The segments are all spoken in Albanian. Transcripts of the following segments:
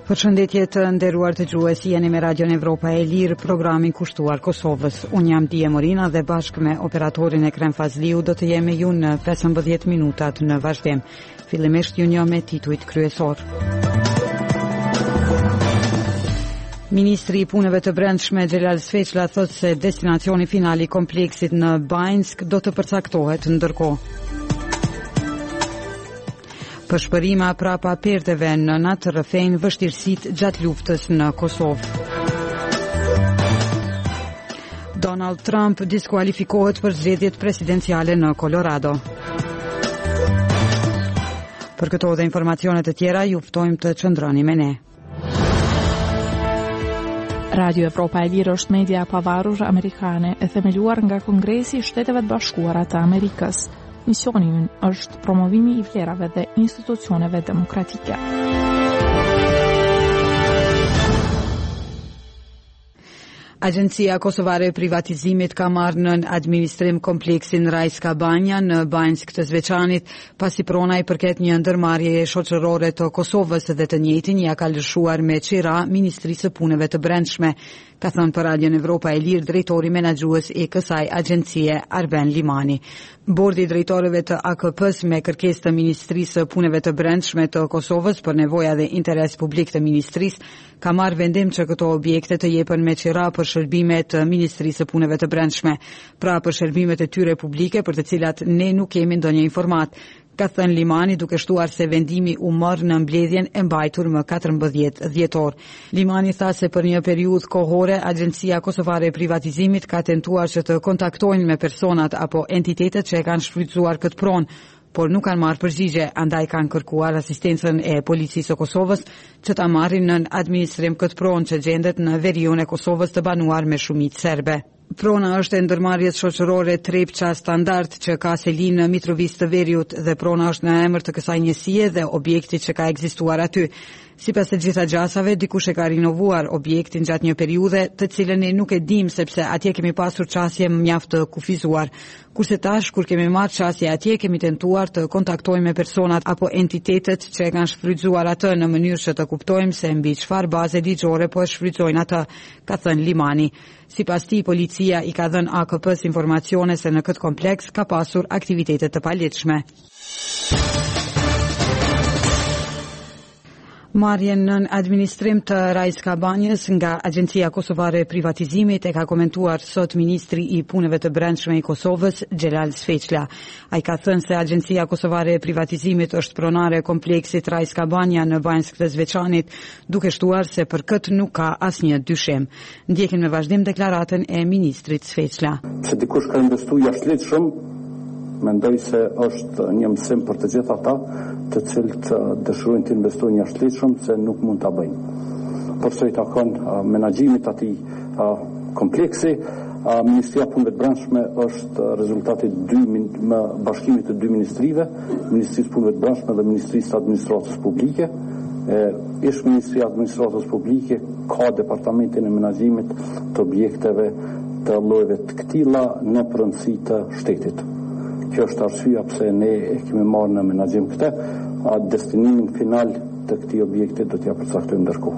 Përshëndetje të nderuar dëgjues, jeni me Radion Evropa e Lirë, programin kushtuar Kosovës. Unë jam Dije Morina dhe bashkë me operatorin Ekrem Fazliu do të jemi ju në 15 minutat në vazhdim. Fillimisht ju një me titujt kryesor. Ministri i punëve të brendshme Xhelal Sveçlla thotë se destinacioni final i kompleksit në Banjsk do të përcaktohet ndërkohë. Përshpërima prapa perdeve në natë rrëfejnë vështirësitë gjatë luftës në Kosovë. Donald Trump diskualifikohet për zgjedhjet presidenciale në Colorado. Për këto dhe informacionet të tjera, ju ftojmë të qëndroni me ne. Radio Evropa e Lirë është media e pavarur amerikane e themeluar nga Kongresi i Shteteve të Bashkuara të Amerikës. Misioni ynë është promovimi i vlerave dhe institucioneve demokratike. Agjencia Kosovare e Privatizimit ka marrë në administrim kompleksin Rajska Banja në Banjsk të Zveçanit, pasi prona i përket një ndërmarrjeje shoqërore të Kosovës dhe të njëjtin ja ka lëshuar me qira Ministrisë së Punëve të Brendshme, ka thënë për Radion Evropa e Lirë drejtori menaxhues i kësaj agjencie Arben Limani. Bordi i drejtorëve të AKP-s me kërkesë të Ministrisë së Punëve të Brendshme të Kosovës për nevoja dhe interes publik të ministrisë ka marrë vendim që këto objekte të jepen me qira për shërbimet të Ministrisë së Punëve të Brendshme, pra për shërbimet e tyre publike për të cilat ne nuk kemi ndonjë informat, ka thënë Limani duke shtuar se vendimi u morë në mbledhjen e mbajtur më 14 dhjetor. Limani tha se për një periudhë kohore Agjencia Kosovare e Privatizimit ka tentuar që të kontaktojnë me personat apo entitetet që e kanë shfrytzuar këtë pronë, por nuk kanë marrë përgjigje, andaj kanë kërkuar asistencën e policisë së Kosovës që ta marrin në administrim këtë pronë që gjendet në veriun e Kosovës të banuar me shumicë serbe. Prona është e ndërmarrjes shoqërore Trepça Standard që ka selin në Mitrovic të Veriut dhe prona është në emër të kësaj njësie dhe objektit që ka ekzistuar aty. Sipas të gjitha gjasave, dikush e ka rinovuar objektin gjatë një periudhe të cilën ne nuk e dim sepse atje kemi pasur qasje mjaft të kufizuar. Kurse tash, kur kemi marrë qasje atje, kemi tentuar të kontaktojmë me personat apo entitetet që e kanë shfrytzuar atë në mënyrë që të kuptojmë se mbi çfarë baze ligjore po e shfrytëzojnë atë, ka thënë Limani. Sipas tij, policia i ka dhënë AKP-s informacione se në këtë kompleks ka pasur aktivitete të paligjshme. Marrjen në administrim të Rajska Banjës nga Agjencia Kosovare e Privatizimit e ka komentuar sot Ministri i Punëve të Brendshme i Kosovës, Xhelal Sveçlla. Ai ka thënë se Agjencia Kosovare e Privatizimit është pronare e kompleksit Rajska Banja në Banjsk të Zveçanit, duke shtuar se për këtë nuk ka asnjë dyshim. Ndjekim në vazhdim deklaratën e Ministrit Sveçlla. Se dikush ka investuar jashtëligjshëm, mendoj se është një mësim për të gjithë ata të cilët dëshirojnë të investojnë jashtëligjshëm se nuk mund ta bëjnë. Por sa i takon menaxhimit atij kompleksi, Ministria e Punëve të Brendshme është rezultati me bashkimit të dy ministrive, Ministrisë së Punëve të Brendshme dhe Ministrisë së Administratës Publike. Ish Ministria e Administratës Publike ka departamentin e menaxhimit të objekteve të llojeve të këtilla në rëndësi të shtetit. Kjo është arsyeja pse ne e kemi marrë në menaxhim këtë, destinimin final të këtij objekti do t'ja përcaktojmë ndërkohë.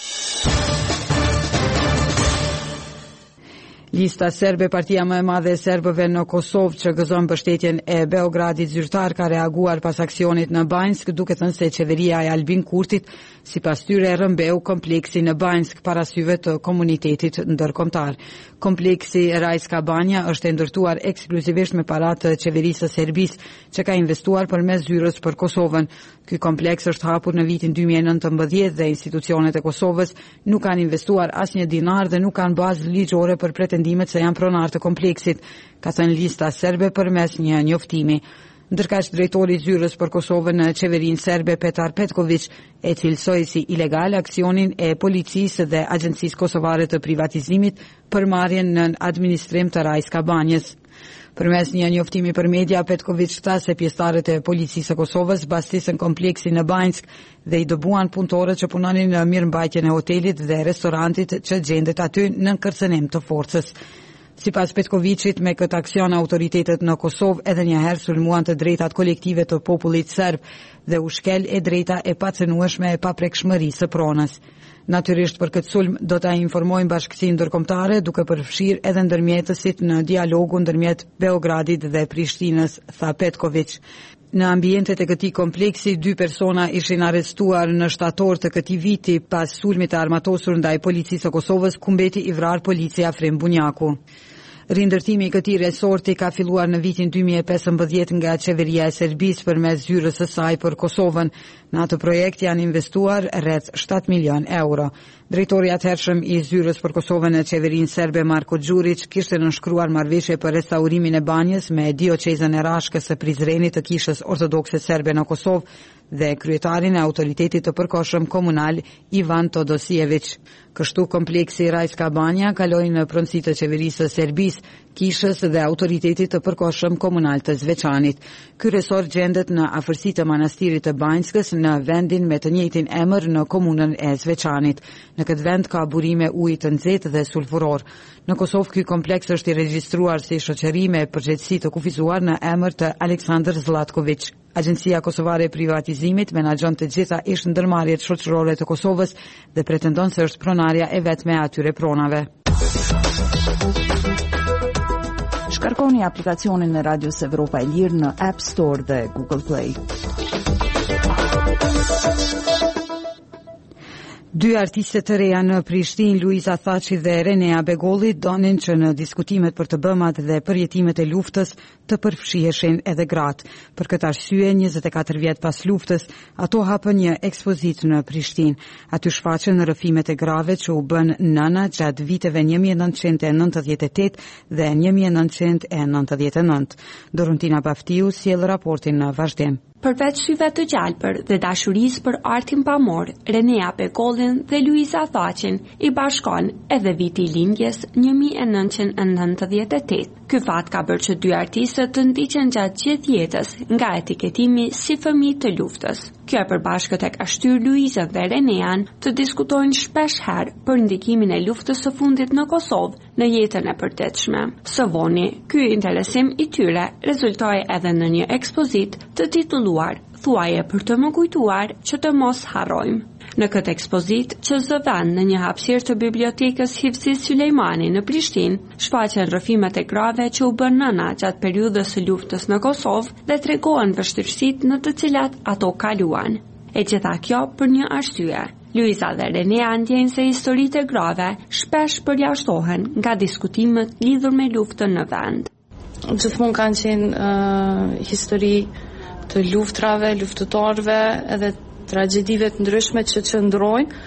Lista serbe, partia më e madhe e serbëve në Kosovë që gëzon mbështetjen e Beogradit zyrtar, ka reaguar pas aksionit në Banjsk, duke thënë se qeveria e Albin Kurtit sipas tyre rrëmbeu kompleksi në Banjsk para syve të komunitetit ndërkombëtar. Kompleksi Rajska Banja është e ndërtuar ekskluzivisht me para të qeverisë së Serbisë që ka investuar përmes zyrës për Kosovën. Ky kompleks është hapur në vitin 2019 dhe institucionet e Kosovës nuk kanë investuar asnjë dinar dhe nuk kanë bazë ligjore për pretendimet se janë pronar të kompleksit, ka thënë lista serbe përmes një njoftimi. Ndërkaq drejtori i zyrës për Kosovën në qeverinë serbe Petar Petković e cilësoi si ilegal aksionin e policisë dhe Agjencisë Kosovare të Privatizimit për marrjen në administrim të Rajska Banjës. Përmes një njoftimi për media, Petković tha se pjesëtarët e policisë së Kosovës bastisën kompleksin në Banjsk dhe i dëbuan punëtorët që punonin në mirëmbajtjen e hotelit dhe restorantit që gjendet aty në kërcënim të forcës. Sipas Petkovicit, me këtë aksion autoritetet në Kosovë edhe një herë sulmuan të drejtat kolektive të popullit serb dhe u shkel e drejta e pacënueshme e paprekshmërisë së pronës. Natyrisht për këtë sulm do ta informojmë bashkësinë ndërkombëtare duke përfshirë edhe ndërmjetësit në dialogun ndërmjet Beogradit dhe Prishtinës, tha Petković. Në ambientet e këtij kompleksi, 2 persona ishin arrestuar në shtator të këtij viti pas sulmit të armatosur ndaj policisë së Kosovës, ku mbeti i vrarë policia Afrim Bunjaku. Rindërtimi i këtij resorti ka filluar në vitin 2015 nga qeveria e Serbisë përmes zyrës së saj për Kosovën. Në atë projekt janë investuar rreth 7 milion euro. Drejtori atëhershëm i zyrës për Kosovën në qeverinë serbe Marko Đurić kishte nënshkruar marrëveshje për restaurimin e banjës me dioqezën e Rashkës së Prizrenit të Kishës Ortodokse Serbe në Kosovë dhe kryetarin e autoritetit të përkohshëm komunal Ivan Todosijević. Kështu kompleksi Rajska Banja kaloi në pronësi të qeverisë së Serbisë, Kishës dhe autoritetit të përkohshëm komunal të Zveçanit. Ky resort gjendet në afërsi të manastirit të Banjskës në vendin me të njëjtin emër në komunën e Zveçanit. Në këtë vend ka burime ujë të nxehtë dhe sulfuror. Në Kosovë ky kompleks është i regjistruar si shoqëri me përgjegjësi të kufizuar në emër të Aleksandr Zlatković. Agjencia Kosovare e Privatizimit menaxhon të gjitha ish-ndërmarrjet shoqërore të Kosovës dhe pretendon se është pronarja e vetme e atyre pronave. Shkarkoni aplikacionin e Radios Evropa e Lirë në App Store dhe Google Play. 2 artiste të reja në Prishtinë, Luiza Thaçi dhe Renea Begolli, donin që në diskutimet për të bëmat dhe përjetimet e luftës të përfshiheshin edhe gratë. Për këtë arsye, 24 vjet pas luftës, ato hapën një ekspozitë në Prishtinë. Aty shfaqen rrëfimet e grave që u bën nëna gjatë viteve 1998 dhe 1999. Dorontina Baftiu sjell raportin në vazhdim. Përveç syve të gjalpër dhe dashurisë për artin pamor, Renea Begollin dhe Luiza Thaqin i bashkon edhe viti i lindjes 1998. Ky fat ka bërë që 2 artistët të ndiqen gjatë gjithë jetës nga etiketimi si fëmijë të luftës. Kjo e përbashkët e ka shtyrë Luizën dhe Renean të diskutojnë shpesh herë për ndikimin e luftës së fundit në Kosovë në jetën e përditshme. Së voni, ky interesim i tyre rezultoi edhe në një ekspozitë të titulluar Thuaje për të më kujtuar që të mos harrojmë. Në këtë ekspozitë, që zëvend në një hapësirë të bibliotekës Hifzi Sulejmani në Prishtinë, shfaqen rrëfimet e grave që u bën nëna gjatë periudhës së luftës në Kosovë dhe tregohen vështirësitë në të cilat ato kaluan. E gjitha kjo për një arsye. Luiza dhe Renea ndjejnë se historitë e grave shpesh përjashtohen nga diskutimet lidhur me luftën në vend. Gjithmonë kanë qenë histori të luftrave, luftëtarve edhe tragedive të ndryshme që qëndrojnë.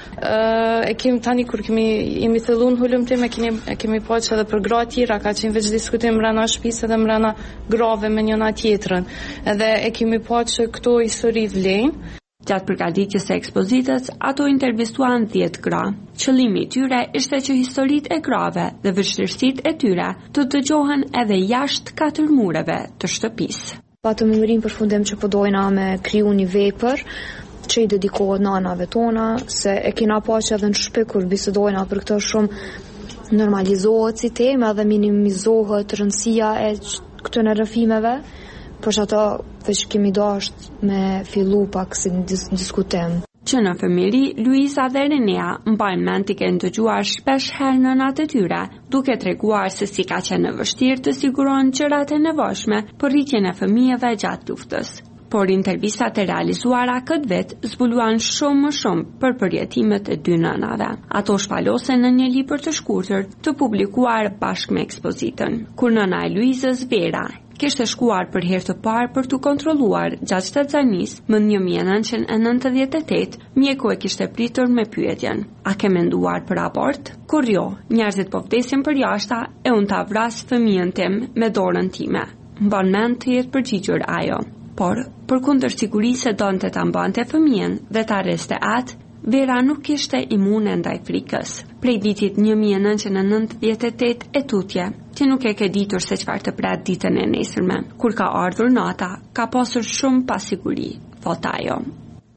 E kemi tani kur jemi thellun hulumtim, e kemi pa që edhe për gra tjera ka qenë veç diskutim mbrana shtëpisë edhe mbrana grave me njëna tjetrën. Edhe e kemi pa që këto histori vlejnë. Gjatë përgatitjes së ekspozitës, ato intervistuan 10 gra. Qëllimi i tyre ishte që historitë e grave dhe vështirësitë e tyre të dëgjohen edhe jashtë 4 mureve të shtëpisë. Patëm mërin përfundim që përdojna me kriju një vepër që i dedikohet nanave tona, se e kina pa që edhe në shpi kur bisedojna për këtë shumë normalizohet si tema dhe minimizohet rëndësia e këtyre rrëfimeve, por që ato veç kemi dashur me fillu pak si diskutim. Që në familji, Luiza dhe Renea mbajnë mend të kenë dëgjuar shpesh herë nënat e tyre, duke treguar se si ka qenë vështirë të sigurohen gjërat e nevojshme për rritjen e fëmijëve gjatë luftës. Por intervistat e realizuara këtë vit zbuluan shumë më shumë për përjetimet e 2 nënave. Ato shpalosen në një libër të shkurtër të publikuar bashkë me ekspozitën. Kur nëna e Luizës, Vera, kishte shkuar për herë të parë për të kontrolluar gjatë shtatzanisë më 1998, mjeku e kishte pritur me pyetjen: "A ke menduar për abort?" Kur jo, njerëzit po vdesin për jashta e unë ta vras fëmijën tim me dorën time. Mban mend të jetë përgjigjur ajo. Por, përkundër sigurisë se donte ta mbante fëmijën dhe ta arreste atë, Vera nuk ishte imune ndaj frikës. Prej vitit 1998 e tutje, që nuk e ke ditur se çfarë të pret ditën e nesërme. Kur ka ardhur nata, ka pasur shumë pasiguri, thot ajo.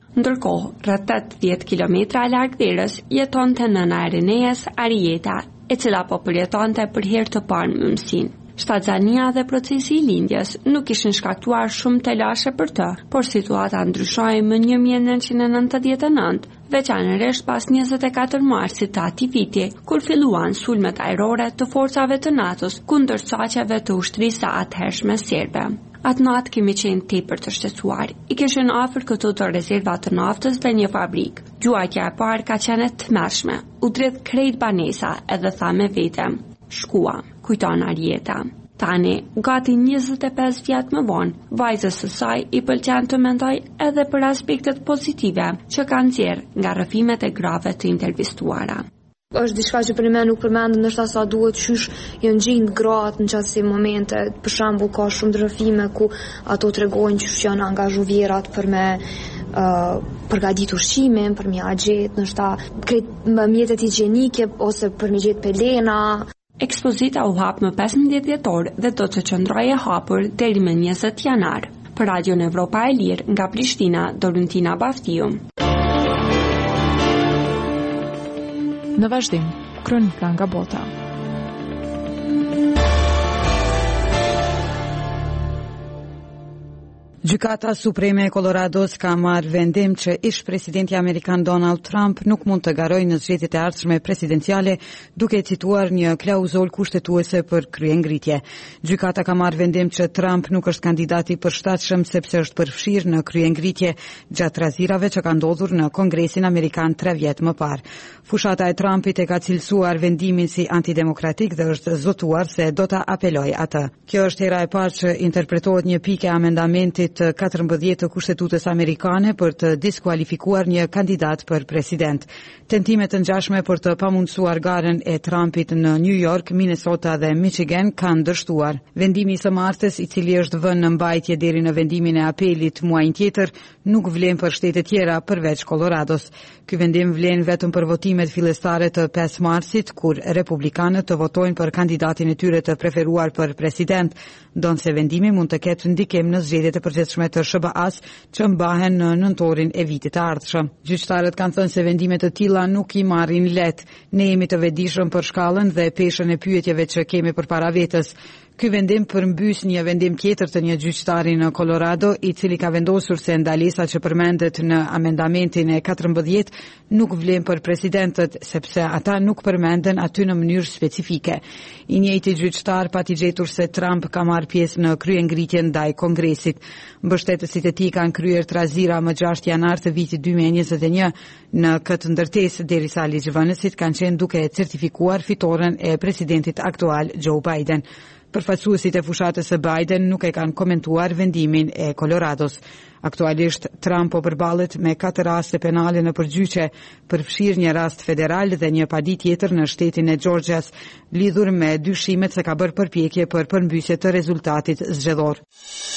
Ndërkohë, rreth 80 kilometra larg Verës jetonte nëna e Reneas, Arieta, e cila po përjetonte për herë të parë mëmsinë. Shtatzania dhe procesi i lindjes nuk ishin shkaktuar shumë telashe për të, por situata ndryshoi më 1999, veçanërisht pas 24 marsit të atij viti, kur filluan sulmet ajrore të forcave të NATO-s kundër saqeve të ushtrisë së atëhershme serbe. Atë natë kemi qenë tepër të shqetësuar. I kishin afër këtu të rezervat të naftës dhe një fabrikë. Gjuajtja e parë ka qenë e tmerrshme. U dridh krejt banesa edhe tha me vete: "Shkua", kujton Arieta. Tani, gati 25 vjet më vonë, vajzës së saj i pëlqen të mendoj edhe për aspektet pozitive që kanë nxjerrë nga rrëfimet e grave të intervistuara. Është diçka që për me nuk përmendë ndoshta sa duhet, qysh janë gjinë gratë në qatësi momente. Për shembull, ka shumë rrëfime ku ato tregojnë qysh janë angazhu vjerat për me përgatit ushqimin, për me agjet, ndoshta mjetet higjienike ose për me gjetë pelena. Ekspozita u hap më 15 dhjetor dhe do të qëndrojë hapur deri më 20 janar. Për Radion Evropa e Lirë nga Prishtina, Dorentina Baftiu. Në vazhdim, kronika nga bota. Gjykata Supreme e Colorados ka marrë vendim që ish presidenti amerikan Donald Trump nuk mund të garojë në zgjedhjet e ardhshme presidenciale, duke cituar një klauzull kushtetuese për kryengritje. Gjykata ka marrë vendim që Trump nuk është kandidat i përshtatshëm sepse është përfshirë në kryengritje gjatë razirave që ka ndodhur në Kongresin Amerikan 3 vjet më parë. Fushata e Trumpit e ka cilësuar vendimin si antidemokratik dhe është zotuar se do ta apelojë atë. Kjo është hera e parë që interpretohet një pikë e amendamentit të 14 të Kushtetutës Amerikane për të diskualifikuar një kandidat për president. Tentimet të ngjashme për të pamundsuar garën e Trumpit në New York, Minnesota dhe Michigan kanë dështuar. Vendimi i së martës, i cili është vënë në mbajtje deri në vendimin e apelit muajin tjetër, nuk vlen për shtete tjera përveç Colorados. Ky vendim vlen vetëm për votimet fillestare të 5 marsit, kur republikanët të votojnë për kandidatin e tyre të preferuar për president, ndonse vendimi mund të ketë ndikim në zgjedhjet e përgjithshme të SBA-s që mbahen në nëntorin e vitit të ardhshëm. Gjyqtarët kanë thënë se vendime të tilla nuk i marrin lehtë. Ne jemi të vetëdijshëm për shkallën dhe peshën e pyetjeve që kemi përpara vetes. Ky vendim përmbys një vendim tjetër të një gjyqtari në Colorado, i cili ka vendosur se ndalesa që përmendet në amendamentin e 14 nuk vlen për presidentët, sepse ata nuk përmenden aty në mënyrë specifike. I njëjti gjyqtar pati gjetur se Trump ka marrë pjesë në kryengritjen ndaj Kongresit. Mbështetësit e tij kanë kryer trazira më 6 janar të vitit 2021 në këtë ndërtesë, derisa ligjvënësit kanë qenë duke certifikuar fitoren e presidentit aktual Joe Biden. Përfaqësuesit e fushatës së Biden nuk e kanë komentuar vendimin e Colorados. Aktualisht, Trump po përballet me 4 raste penale në përgjyqje, përfshirë një rast federal dhe një padi tjetër në shtetin e Georgias, lidhur me dyshimet se ka bërë përpjekje për përmbysje të rezultatit zgjedhor.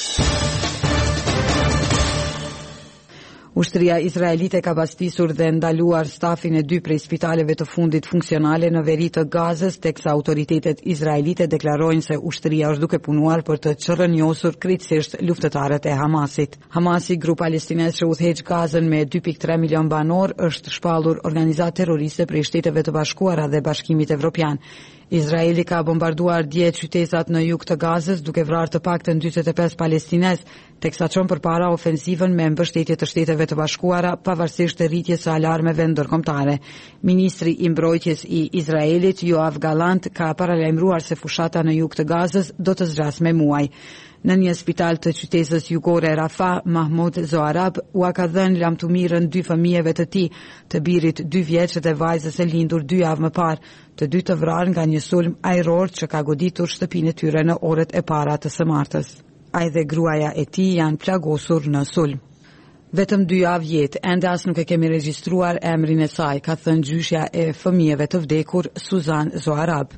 Ushtria izraelite ka pastisur dhe ndaluar stafin e 2 prej spitaleve të fundit funksionale në veri të Gazës, teksa autoritetet izraelite deklarojnë se ushtria është duke punuar për të çrrënjosur krejtësisht luftëtarët e Hamasit. Hamasi, grup palestinez që udhëheq Gazën me 2.3 milion banor, është shpallur organizatë terroriste prej Shteteve të Bashkuara dhe Bashkimit Evropian. Izraeli ka bombarduar 10 qytetat në jug të Gazës, duke vrarë të paktën 45 palestinez, teksa çon përpara ofensivën me mbështetje të Shteteve të Bashkuara, pavarësisht të rritjes së alarmeve ndërkombëtare. Ministri i mbrojtjes i Izraelit, Yoav Gallant, ka paralajmëruar se fushata në jug të Gazës do të zgjasë me muaj. Në një spital të qytetës jugore Rafah, Mahmoud Zoarab u ka dhënë lamtumirën 2 fëmijëve të tij, të birit 2 vjeç dhe vajzës e lindur 2 javë më parë, të dy të vrarë nga një sulm ajror që ka goditur shtëpinë e tyre në orët e para të së martës. Ai dhe gruaja e tij janë plagosur në sulm. Vetëm 2 javë jetë, ende as nuk e kemi regjistruar emrin e saj, ka thënë gjyshja e fëmijëve të vdekur, Suzan Zoarab.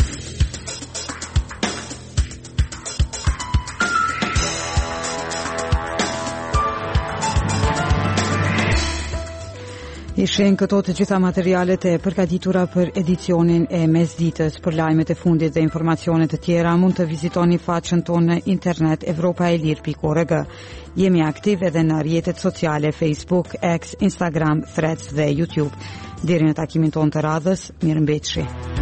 Ishin këto të gjitha materialet e përgatitura për edicionin e mesditës. Për lajmet e fundit dhe informacionet të tjera mund të vizitoni faqen tonë në internet evropaelir.org. Jemi aktiv edhe në rrjetet sociale Facebook, X, Instagram, Threads dhe YouTube. Deri në takimin tonë të radhës, mirëmbëjtje.